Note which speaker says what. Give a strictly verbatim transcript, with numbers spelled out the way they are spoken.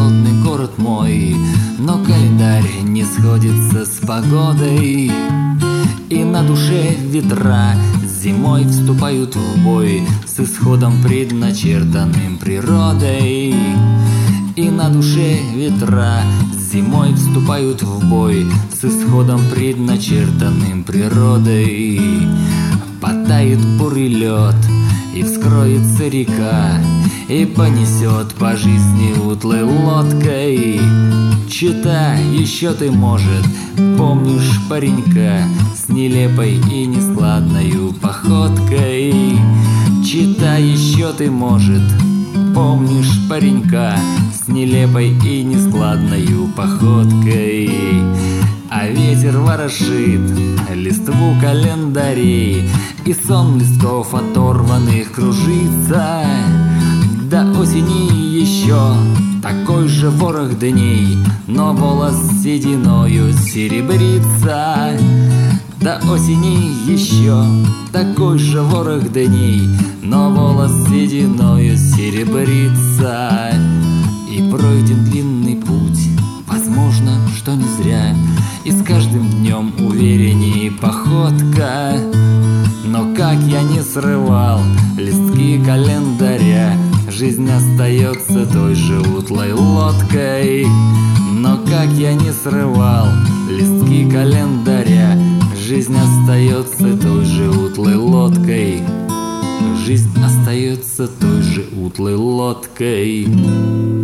Speaker 1: холодный город мой, но календарь не сходится с погодой. И на душе ветра зимой вступают в бой с исходом, предначертанным природой. И на душе ветра зимой вступают в бой с исходом, предначертанным природой. Потает бурый лед, и вскроется река, и понесет по жизни утлой лодкой. Чита, еще ты, может, помнишь паренька с нелепой и нескладною походкой. Чита, еще ты, может, помнишь паренька с нелепой и нескладною походкой. А ветер ворошит листву календарей, и сон листков оторванных кружится. До осени еще такой же ворох дней, но волос сединою серебрится. До осени еще такой же ворох дней, но волос сединою серебрится. И пройден длинный путь, возможно, что не зря, и с каждым днем увереннее походка. Но как я не срывал листки календаря, жизнь остается той же утлой лодкой. Но как я не срывал листки календаря, жизнь остается той же утлой лодкой. Жизнь остается той же утлой лодкой.